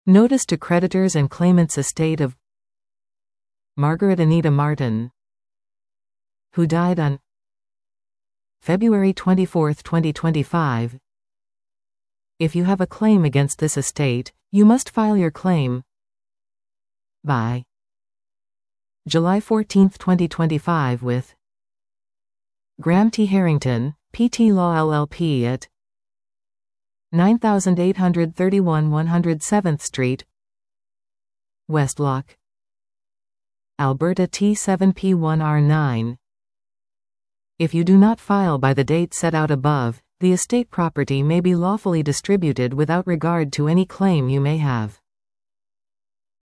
Notice to creditors and claimants estate of Margaret Anita Martin, who died on February 24, 2025. If you have a claim against this estate, you must file your claim by July 14, 2025 with Graham T. Harrington, PT Law LLP at 9831 107th Street, Westlock, Alberta T7P1R9. If you do not file by the date set out above, the estate property may be lawfully distributed without regard to any claim you may have.